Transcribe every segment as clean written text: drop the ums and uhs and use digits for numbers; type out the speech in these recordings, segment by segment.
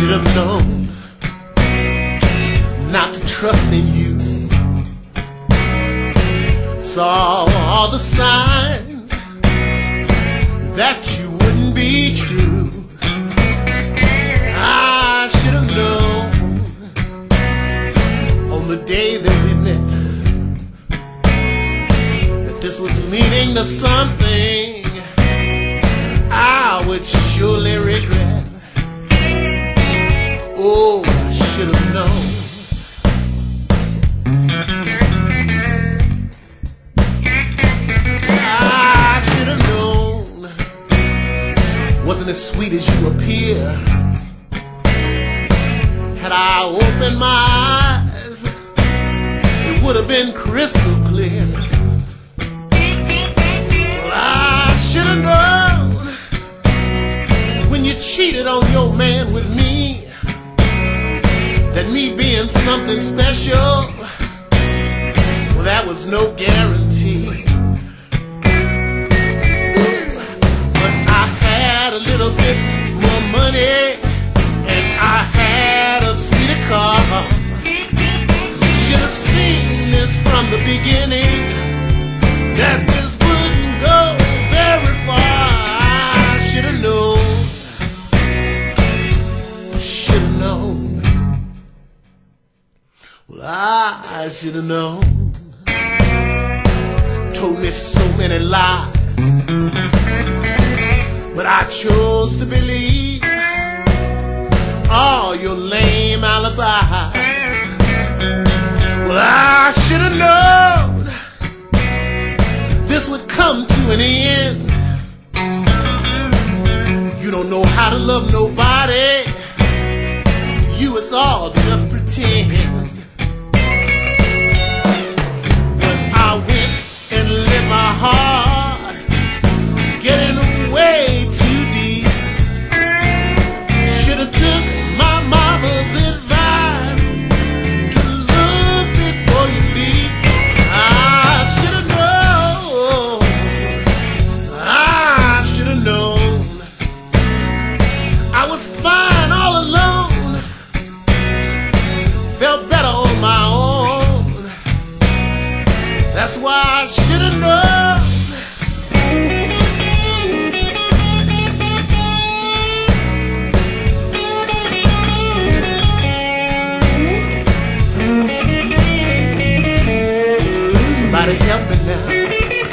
should have known not to trust in you. Saw all the signs that you wouldn't be true. I should have known on the day that we met that this was leading to something I would surely regret. Oh, I should have known. I should have known. Wasn't as sweet as you appear. Had I opened my eyes, it would have been crystal clear. Well, I should have known when you cheated on your man with me, that me being something special, well, that was no guarantee. But I had a little bit more money, and I had a sweeter car. Should have seen this from the beginning, that this wouldn't go very far. I should have known. Should have known. Well, I should have known. Told me so many lies, but I chose to believe all your lame alibis. Well, I should have known this would come to an end. You don't know how to love nobody. You, it's all just pretend. But I went and let my heart getting way too deep. Should have took my mama's advice to look before you leave. I should have known. I should have known. I was fine all alone. Felt better on my own. That's why I should have known. Somebody help me now.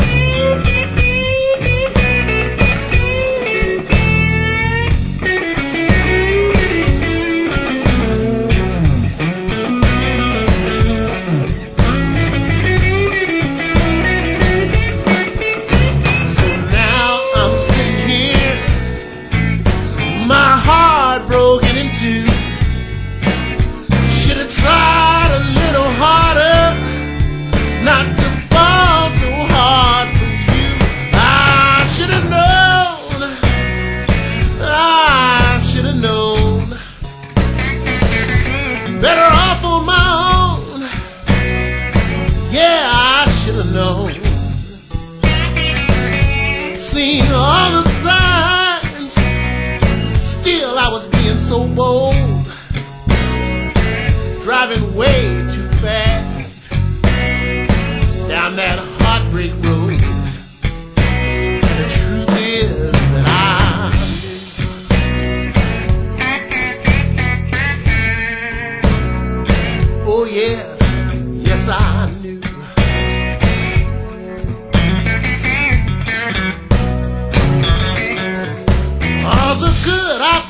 So now I'm sitting here, my heart broken in two. Should have tried a little harder, not to fall so hard for you. I should have known. I should have known. Better off on my own. Yeah, I should have known. Seen all the signs, still I was being so bold, driving way too fast down that heartbreak road. And the truth is that I knew. Oh yes, yes I knew. All the good I